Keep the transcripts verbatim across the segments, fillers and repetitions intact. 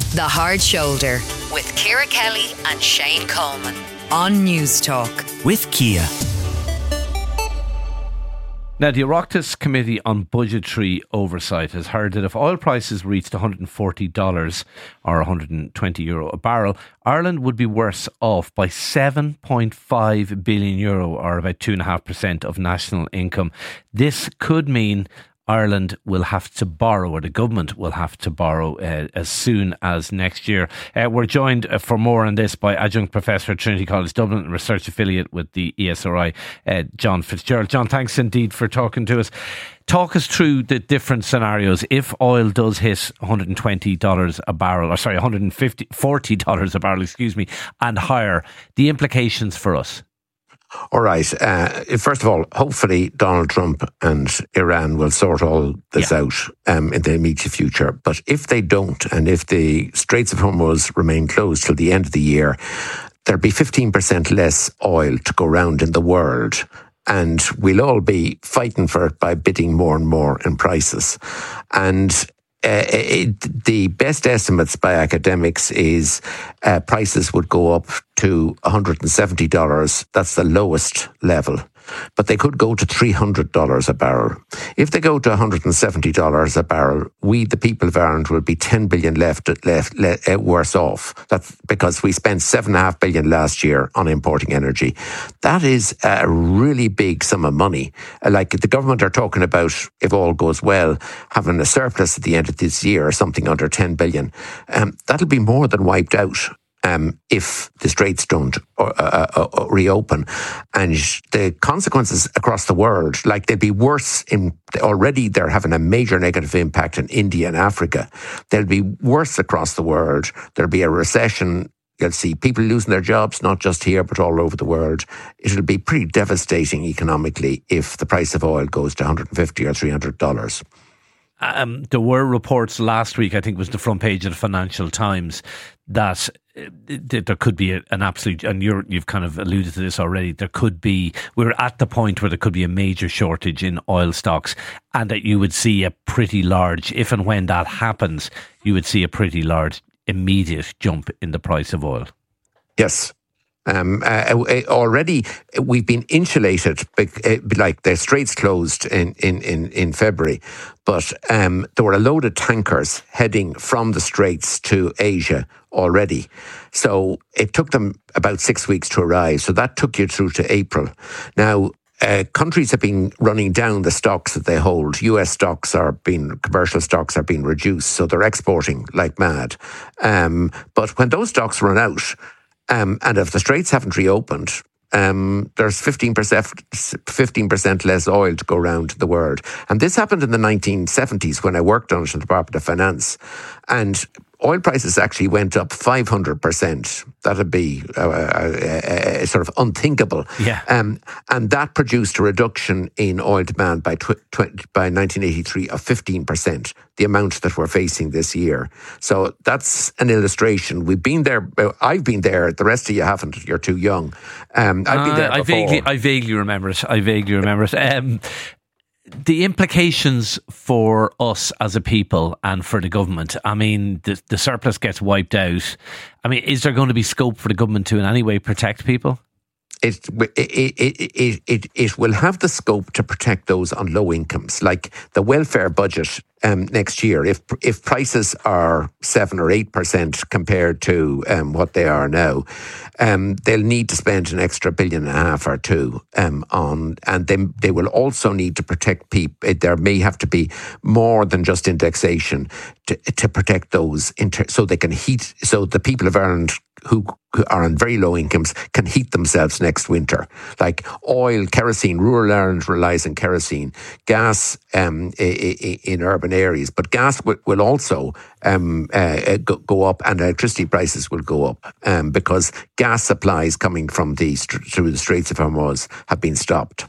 The Hard Shoulder with Ciara Kelly and Shane Coleman on News Talk with Kia. Now, the Oireachtas Committee on Budgetary Oversight has heard that if oil prices reached one hundred forty dollars or one hundred twenty euro a barrel, Ireland would be worse off by seven point five billion euro, or about two point five percent of national income. This could mean Ireland will have to borrow, or the government will have to borrow uh, as soon as next year. Uh, we're joined uh, for more on this by Adjunct Professor at Trinity College Dublin, a research affiliate with the E S R I, uh, John Fitzgerald. John, thanks indeed for talking to us. Talk us through the different scenarios. If oil does hit one hundred twenty dollars a barrel, or sorry, one hundred forty dollars a barrel, excuse me, and higher, the implications for us. All right. Uh, first of all, hopefully Donald Trump and Iran will sort all this yeah. out um, in the immediate future. But if they don't, and if the Straits of Hormuz remain closed till the end of the year, there'll be fifteen percent less oil to go around in the world. And we'll all be fighting for it by bidding more and more in prices. And Uh, it, the best estimates by academics is uh, prices would go up to one hundred seventy dollars. That's the lowest level. But they could go to three hundred dollars a barrel. If they go to one hundred seventy dollars a barrel, we, the people of Ireland, will be ten billion left, left, left uh, worse off. That's because we spent seven point five billion last year on importing energy. That is a really big sum of money. Uh, like the government are talking about, if all goes well, having a surplus at the end of this year or something under ten billion. Um, that'll be more than wiped out. Um, if the Straits don't uh, uh, uh, reopen. And the consequences across the world, like they'll be worse in, already they're having a major negative impact in India and Africa. They'll be worse across the world. There'll be a recession. You'll see people losing their jobs, not just here, but all over the world. It'll be pretty devastating economically if the price of oil goes to one hundred fifty or three hundred dollars. Um, there were reports last week, I think it was the front page of the Financial Times, that there could be an absolute, and you're, you've kind of alluded to this already, there could be, we're at the point where there could be a major shortage in oil stocks, and that you would see a pretty large, if and when that happens, you would see a pretty large immediate jump in the price of oil. Yes. Um, uh, already we've been insulated, like the Straits closed in, in, in, in February, but um, there were a load of tankers heading from the Straits to Asia already. So it took them about six weeks to arrive. So that took you through to April. Now, Uh, countries have been running down the stocks that they hold. U S stocks are being, commercial stocks are being reduced, so they're exporting like mad. Um, but when those stocks run out, um, and if the Straits haven't reopened, um, there's fifteen percent, fifteen percent less oil to go around the world. And this happened in the nineteen seventies when I worked on it in the Department of Finance. And oil prices actually went up five hundred percent. That'd be uh, uh, uh, sort of unthinkable. Yeah. Um, and that produced a reduction in oil demand by tw- tw- by nineteen eighty-three of fifteen percent, the amount that we're facing this year. So that's an illustration. We've been there. I've been there. The rest of you haven't. You're too young. Um, I've been there uh, I before. vaguely, I vaguely remember it. I vaguely remember it. Um, the implications for us as a people and for the government, I mean, the, the surplus gets wiped out. I mean, is there going to be scope for the government to in any way protect people? It, it, it, it, it, it will have the scope to protect those on low incomes, like the welfare budget um, next year. If if prices are seven or eight percent compared to um, what they are now, um, they'll need to spend an extra billion and a half or two um, on, and then they will also need to protect people. There may have to be more than just indexation to to protect those, inter- so they can heat, so the people of Ireland who are on very low incomes can heat themselves next winter. Like oil, kerosene, rural Ireland relies on kerosene, gas um, in urban areas, but gas will also um, uh, go up, and electricity prices will go up um, because gas supplies coming from the through the Straits of Hormuz have been stopped.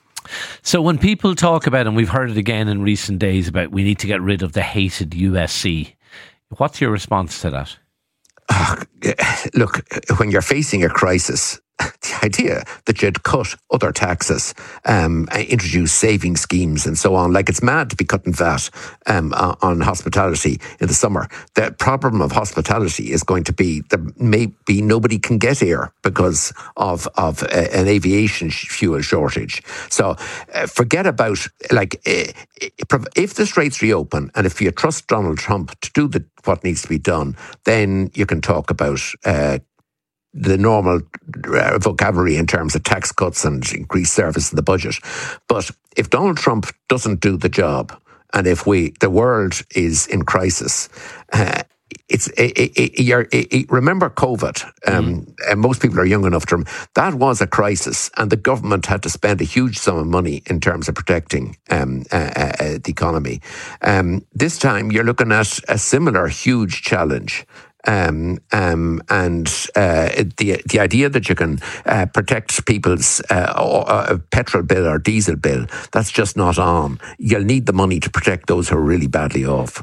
So when people talk about, and we've heard it again in recent days, about we need to get rid of the hated U S C, what's your response to that? Uh, look, when you're facing a crisis, the idea that you'd cut other taxes, um, introduce saving schemes and so on, like it's mad to be cutting V A T um, on hospitality in the summer. The problem of hospitality is going to be there may be nobody can get here because of, of uh, an aviation fuel shortage. So uh, forget about, like, uh, if the Straits reopen and if you trust Donald Trump to do the, what needs to be done, then you can talk about uh, the normal uh, vocabulary in terms of tax cuts and increased service in the budget. But if Donald Trump doesn't do the job, and if we the world is in crisis, uh, it's it, it, it, it, remember COVID. Um, mm. And most people are young enough to remember that was a crisis, and the government had to spend a huge sum of money in terms of protecting um, uh, uh, the economy. Um, this time, you're looking at a similar huge challenge. Um, um, and uh, the the idea that you can uh, protect people's uh, uh, petrol bill or diesel bill, that's just not on. You'll need the money to protect those who are really badly off.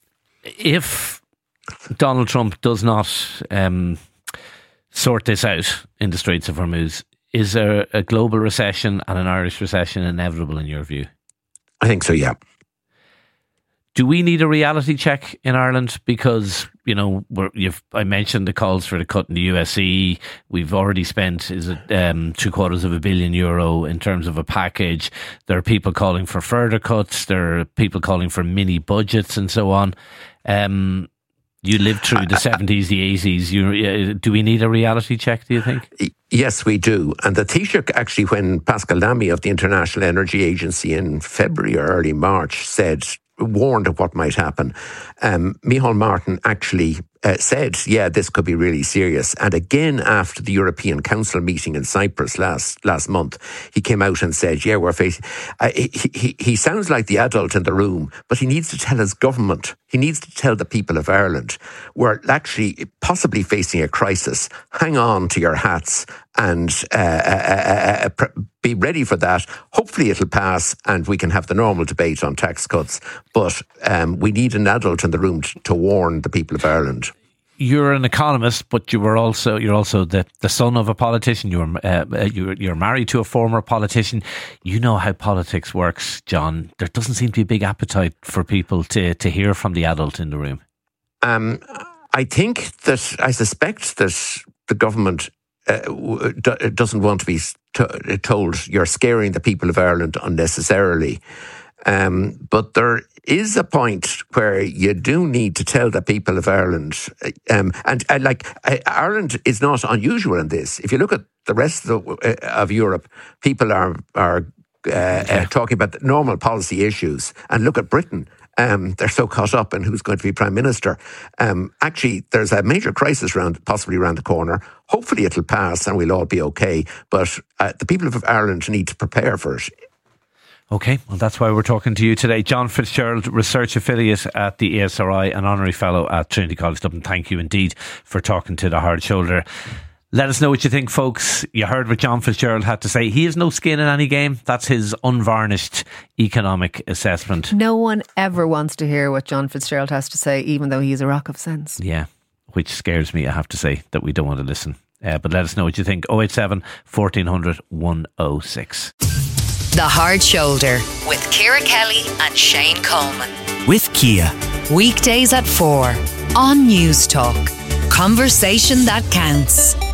If Donald Trump does not um, sort this out in the Straits of Hormuz, is there a global recession and an Irish recession inevitable in your view? I think so, yeah. Do we need a reality check in Ireland? Because, you know, we're, you've, I mentioned the calls for the cut in the U S C. We've already spent, is it um, three quarters of a billion euro in terms of a package. There are people calling for further cuts. There are people calling for mini budgets and so on. Um, you lived through the seventies, the eighties. You, do we need a reality check, do you think? Yes, we do. And the Taoiseach, actually, when Pascal Lamy of the International Energy Agency in February or early March said, warned of what might happen, um, Micheál Martin actually uh, said, yeah, this could be really serious. And again, after the European Council meeting in Cyprus last last month, he came out and said, yeah, we're facing... Uh, he, he, he sounds like the adult in the room, but he needs to tell his government, he needs to tell the people of Ireland, we're actually possibly facing a crisis. Hang on to your hats and uh, uh, uh, uh, be ready for that. Hopefully it'll pass and we can have the normal debate on tax cuts. But um, we need an adult in the room to, to warn the people of Ireland. You're an economist, but you were also you're also the, the son of a politician. You were uh, you're, you're married to a former politician. You know how politics works, John. There doesn't seem to be a big appetite for people to to hear from the adult in the room. Um, I think that I suspect that the government uh, doesn't want to be t- told you're scaring the people of Ireland unnecessarily. Um, but there is a point where you do need to tell the people of Ireland, um, and, and like uh, Ireland is not unusual in this. If you look at the rest of, the, uh, of Europe, people are are uh, uh, talking about the normal policy issues, and look at Britain. Um, they're so caught up in who's going to be Prime Minister. Um, actually, there's a major crisis around, possibly around the corner. Hopefully it'll pass and we'll all be okay. But uh, the people of Ireland need to prepare for it. Okay, well, that's why we're talking to you today. John Fitzgerald, Research Affiliate at the A S R I and Honorary Fellow at Trinity College Dublin. Thank you indeed for talking to The Hard Shoulder. Let us know what you think, folks. You heard what John Fitzgerald had to say. He has no skin in any game. That's his unvarnished economic assessment. No one ever wants to hear what John Fitzgerald has to say, even though he's a rock of sense. Yeah, which scares me, I have to say, that we don't want to listen. Uh, but let us know what you think. oh eight seven, fourteen hundred, one oh six. The Hard Shoulder with Ciara Kelly and Shane Coleman. With Kia. Weekdays at four on News Talk. Conversation that counts.